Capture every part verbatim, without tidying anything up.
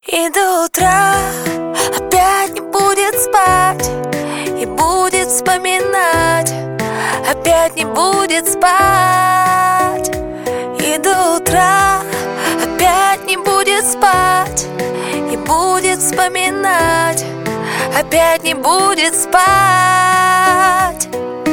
И до утра опять не будет спать, и будет вспоминать, опять не будет спать. И до утра опять не будет спать, и будет вспоминать, опять не будет спать.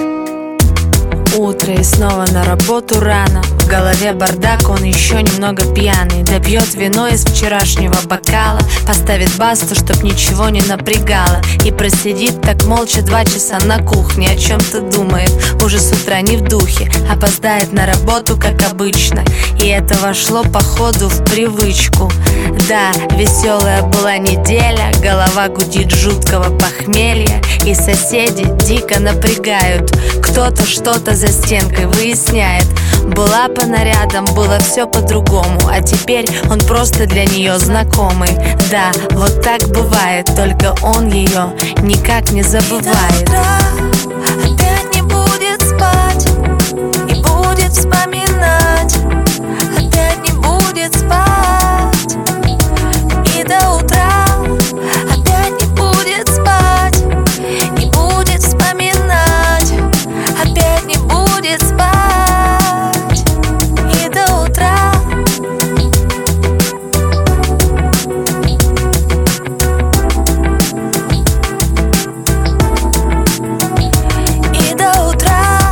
Утро и снова на работу рано. В голове бардак, он еще немного пьяный. Допьет вино из вчерашнего бокала, поставит басту, чтоб ничего не напрягало, и просидит так молча два часа на кухне. О чем-то думает, уже с утра не в духе. Опоздает на работу, как обычно, и это вошло походу в привычку. Да, веселая была неделя, голова гудит жуткого похмелья, и соседи дико напрягают. Кто-то что-то за стенкой выясняет. Была по нарядам, было все по-другому, а теперь он просто для нее знакомый. Да, вот так бывает, только он ее никак не забывает. Опять не будет спать, и будет вспоминать, опять не будет спать. И до утра опять не будет спать, и будет вспоминать, опять не будет спать. И до утра. И до утра.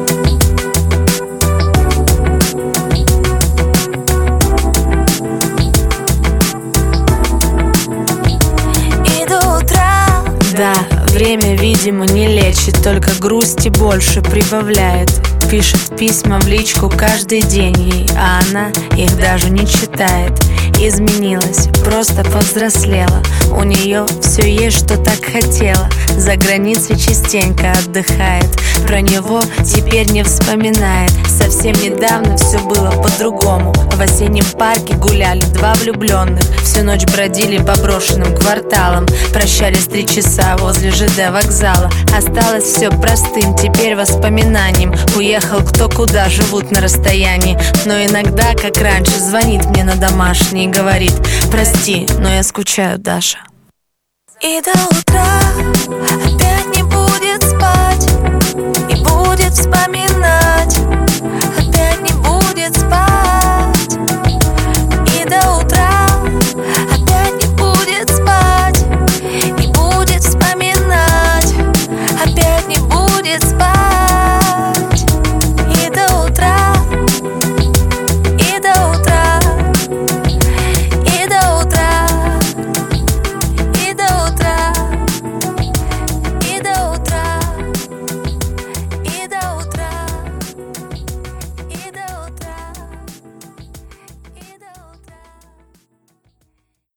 И до утра. Да, время, видимо, не лечит, только грусти больше прибавляет. Пишет письма в личку каждый день ей, а она их даже не читает. Изменилась, просто повзрослела, у нее все есть, что так хотела. За границей частенько отдыхает, про него теперь не вспоминает. Совсем недавно все было по-другому. В осеннем парке гуляли два влюбленных, всю ночь бродили по брошенным кварталам, прощались три часа возле ЖД вокзала. Осталось все простым теперь воспоминанием. Уехал кто куда, живут на расстоянии, но иногда, как раньше, звонит мне на домашний и говорит: прости, но я скучаю, Даша. И до утра опять не будет спать,